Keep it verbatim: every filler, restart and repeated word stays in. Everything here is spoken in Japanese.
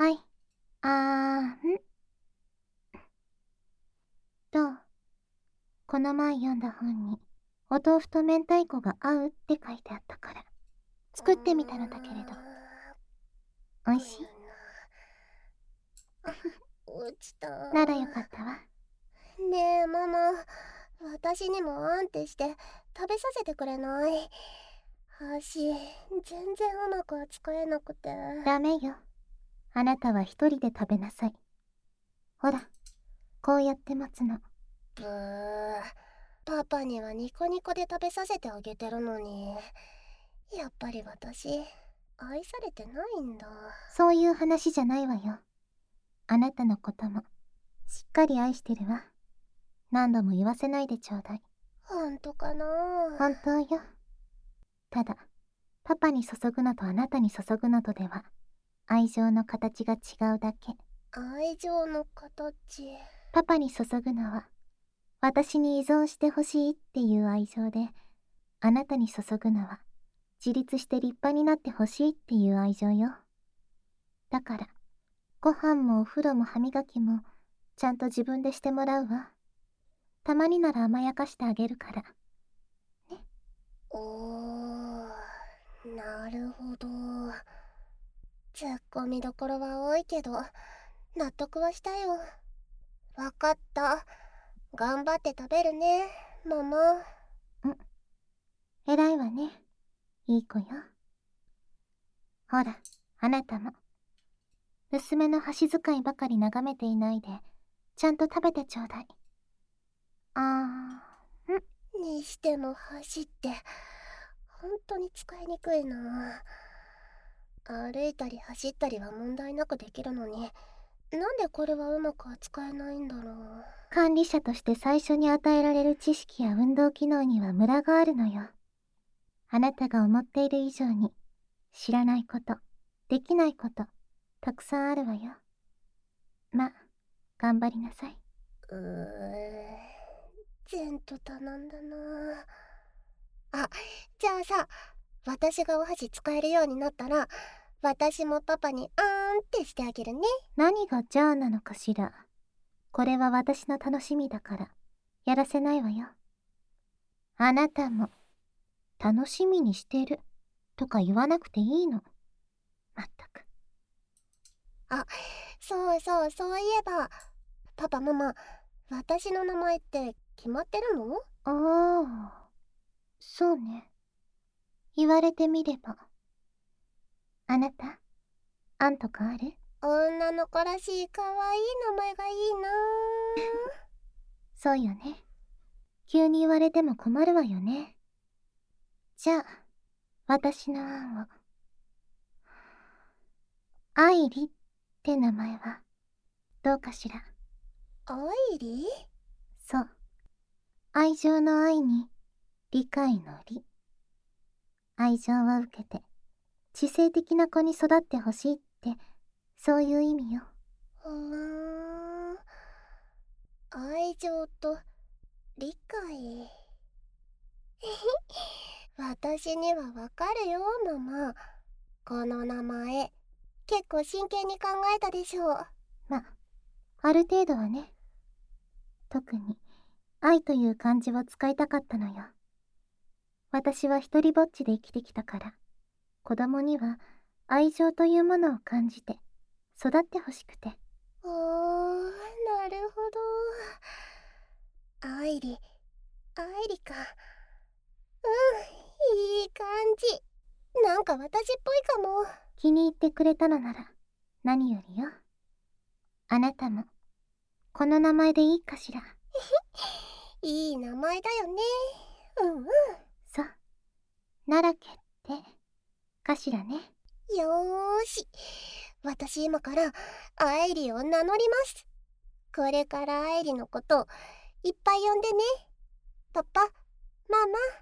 はい。あーん。どう？この前読んだ本に、お豆腐と明太子が合うって書いてあったから、作ってみたのだけれど。おいしい？ あ、落ちた。 ならよかったわ。 ねえママ、私にもあんってして食べさせてくれない？箸全然うまく扱えなくて。 ダメよ。あなたは一人で食べなさい。ほら、こうやって待つの。 ブー、パパにはニコニコで食べさせてあげてるのに、やっぱり私愛されてないんだ。 そういう話じゃないわよ。あなたのこともしっかり愛してるわ。何度も言わせないでちょうだい。 本当かな？ 本当よ。ただ、パパに注ぐのとあなたに注ぐのとでは愛情の形が違うだけ。 愛情の形。 パパに注ぐのは私に依存してほしいっていう愛情で、あなたに注ぐのは自立して立派になってほしいっていう愛情よ。だからご飯もお風呂も歯磨きもちゃんと自分でしてもらうわ。たまになら甘やかしてあげるからね。 おー、なるほど。ツッコミどころは多いけど納得はしたよ。わかった。頑張って食べるねママ。 うん、偉いわね、いい子よ。ほら、あなたも娘の箸使いばかり眺めていないでちゃんと食べてちょうだい。あーん。 にしても走って本当に使いにくいな。歩いたり走ったりは問題なくできるのに、なんでこれはうまく扱えないんだろう。 管理者として最初に与えられる知識や運動機能にはムラがあるのよ。あなたが思っている以上に知らないこと、できないこと、たくさんあるわよ。ま、頑張りなさい。 うー、全と頼んだな。あ、じゃあさ、私がお箸使えるようになったら、私もパパにあーんってしてあげるね。 何がじゃあなのかしら。これは私の楽しみだから、やらせないわよ。あなたも、楽しみにしてる、とか言わなくていいの。まったく。 あ、そうそう、そういえば、パパママ、私の名前って決まってるの？ ああ、そうね。言われてみれば。あなた、案とかある？ 女の子らしい可愛い名前がいいな。 そうよね。急に言われても困るわよね。じゃあ、私の案を。愛理って名前はどうかしら。 愛理？ そう。愛情の愛に理解の理。愛情を受けて知性的な子に育ってほしいって、そういう意味よ。 ふーん、愛情と理解。私にはわかるよママ。この名前結構真剣に考えたでしょう。 ま、ある程度はね。特に愛という漢字を使いたかったのよ。私は一人ぼっちで生きてきたから、子供には愛情というものを感じて育ってほしくて。 おー、なるほど。愛理、愛理か。うん、いい感じ。なんか私っぽいかも。 気に入ってくれたのなら何よりよ。あなたもこの名前でいいかしら。 いい名前だよね。うんうん。 そう、奈良家ってかしらね。 よーし、私今から愛理を名乗ります。これから愛理のこといっぱい呼んでね。パパ、ママ。